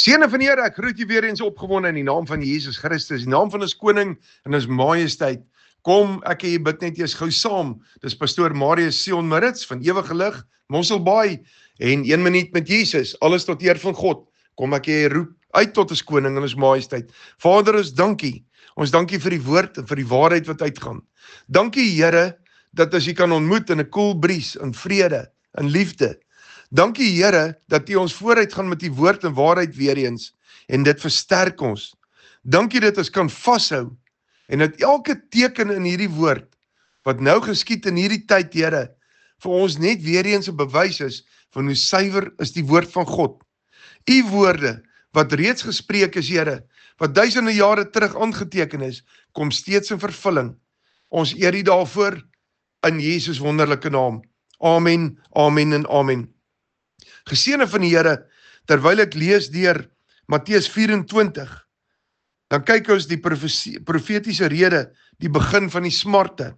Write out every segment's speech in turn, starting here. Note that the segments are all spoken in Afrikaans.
Geseënde van die Here, ek groet u weer eens opgewonde in die naam van Jesus Christus, in die naam van ons koning en ons majesteit. Kom, ek en jy bid net eers gou saam. Dis pastoor Marius Sion Maritz van Ewige Lig, Mosselbaai en 1 minuut met Jesus, alles tot eer van God. Kom ek en jy roep uit tot ons koning en ons majesteit. Vader, ons dankie. Ons dankie vir die woord en vir die waarheid wat uitgaan. Dankie Here, dat as jy kan ontmoet in 'n koel bries, in vrede, in liefde. Dankie Here, dat U ons vooruit gaan met die woord en waarheid weer eens, en dit versterk ons. Dankie dat ons kan vashou, en dat elke teken in hierdie woord, wat nou geskied in hierdie tyd, Here, vir ons net weer eens 'n bewys is, van hoe suiwer is die woord van God. U woorde, wat reeds gespreek is, Here, wat duisende jare terug aangeteken is, kom steeds in vervulling. Ons eer U daarvoor, in Jesus wonderlike naam. Amen, amen en amen. Geseënde van die Here, terwyl ek lees deur Matteus 24, dan kyk ons die profetiese rede, die begin van die smarte.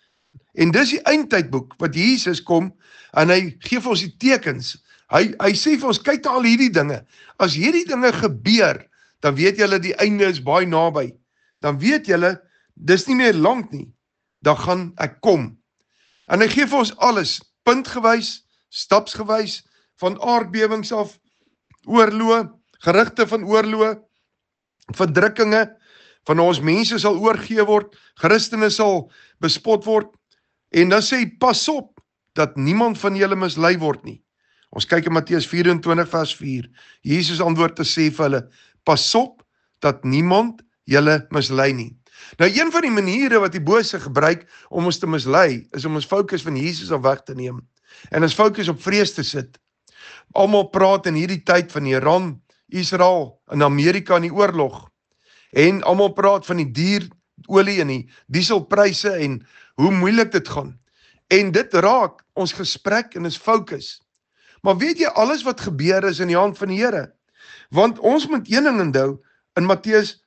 En dis die eindtydboek, wat Jesus kom, en hy gee vir ons die tekens. Hy sê vir ons, kyk na al hierdie dinge. As hierdie dinge gebeur, dan weet julle die einde is baie naby. Dan weet julle, dis nie meer lank nie. Dan gaan ek kom. En hy gee vir ons alles, puntgewys, stapsgewys, van aardbewings af, oorloë, gerugte van oorloë, verdrukkinge, van ons mense sal oorgee word, Christene sal bespot word, en dan sê hy, pas op, dat niemand van julle mislei word nie. Ons kyk in Matteus 24 vers 4, Jesus antwoord te sê vir hulle, pas op, dat niemand julle mislei nie. Nou, een van die maniere wat die bose gebruik, om ons te mislei, is om ons fokus van Jesus af weg te neem, en ons fokus op vrees te sit. Almal praat in hierdie tyd van Iran, Israel en Amerika in die oorlog. En almal praat van die dierolie en die dieselpryse en hoe moeilik dit gaan. En dit raak ons gesprek en ons fokus. Maar weet jy, alles wat gebeur is in die hand van die Here. Want ons moet een ding onthou, in Matteus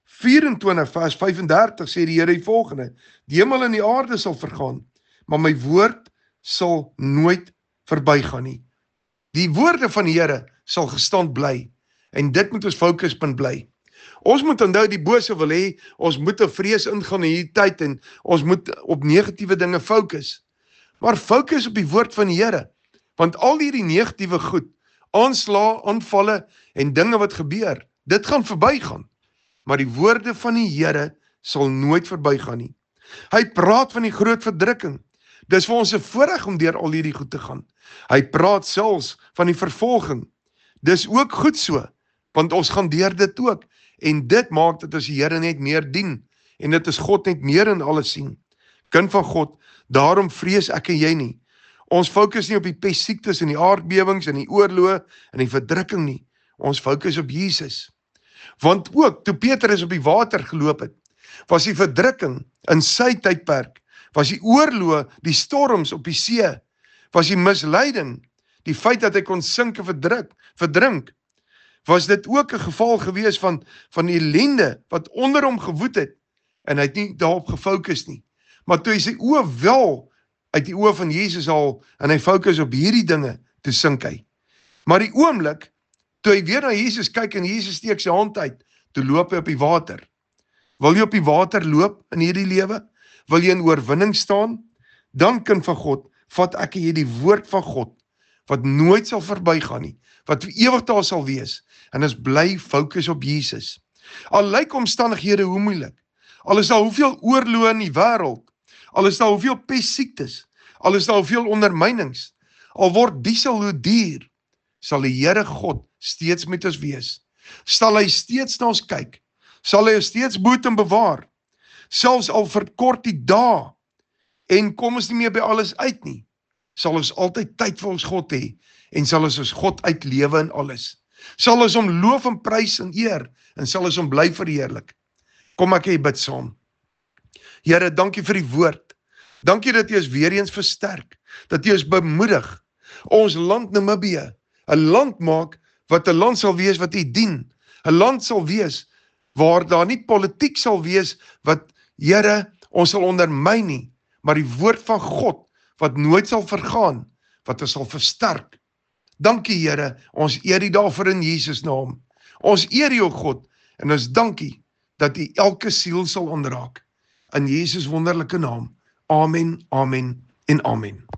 24 vers 35 sê die Here die volgende, die hemel en die aarde sal vergaan, maar my woord sal nooit verbygaan nie. Die woorde van die Here sal gestand bly, en dit moet ons fokuspunt bly. Ons moet onthou, die bose wil hê, ons moet 'n vrees ingaan in hierdie tyd, en ons moet op negatiewe dinge fokus. Maar fokus op die woord van die Here, want al hierdie negatiewe goed, aanslae, aanvalle, en dinge wat gebeur, dit gaan verbygaan. Maar die woorde van die Here sal nooit verbygaan nie. Hy praat van die groot verdrukking. Dis vir ons 'n voorreg om deur al hierdie goed te gaan. Hy praat selfs van die vervolging. Dis ook goed so, want ons gaan deur dit ook. En dit maak dat ons die Here net meer dien, en dit is God net meer in alles sien. Kind van God, daarom vrees ek en jy nie. Ons fokus nie op die pestsiektes en die aardbewings en die oorloë en die verdrukking nie. Ons fokus op Jesus. Want ook, toe Petrus op die water geloop het, was die verdrukking in sy tydperk, was die oorloë, die storms op die see, was die misleiding, die feit dat hy kon sink en verdrink, was dit ook 'n geval gewees van ellende, wat onder hom gewoed het, en hy het nie daarop gefokus nie. Maar toe hy sy oë wel uit die oë van Jesus haal, en hy fokus op hierdie dinge, toe sink hy. Maar die oomblik, toe hy weer na Jesus kyk, en Jesus steek sy hand uit, toe loop hy op die water. Wil jy op die water loop in hierdie lewe? Wil jy in oorwinning staan? Dan, kind van God, vat ek en jy die woord van God, wat nooit sal verbygaan nie, wat vir ewig daar sal wees, en ons bly fokus op Jesus. Al lyk omstandighede hoe moeilik, al is daar hoeveel oorloë in die wêreld, al is daar hoeveel pestsiektes, al is daar hoeveel ondermynings, al word diesel hoe duur, sal die Here God steeds met ons wees. Sal hy steeds na ons kyk, sal hy ons steeds behoed en bewaar, selfs al verkort die dae, en kom ons nie meer by alles uit nie, sal ons altyd tyd vir ons God hê, en sal ons God uitlewe in alles. Sal ons hom loof en prys en eer, en sal ons hom bly verheerlik. Kom ek bid saam. Here, dankie vir die woord. Dankie dat U ons weer eens versterk, dat U ons bemoedig, ons land Namibië, 'n land maak, wat 'n land sal wees wat U dien, 'n land sal wees, waar daar nie politiek sal wees, wat, Here, ons sal ondermyn nie, maar die woord van God, wat nooit sal vergaan, wat ons sal versterk. Dankie Here, ons eer U daarvoor in Jesus naam. Ons eer U, o God, en ons dankie dat U elke siel sal aanraak. In Jesus wonderlike naam. Amen, amen en amen.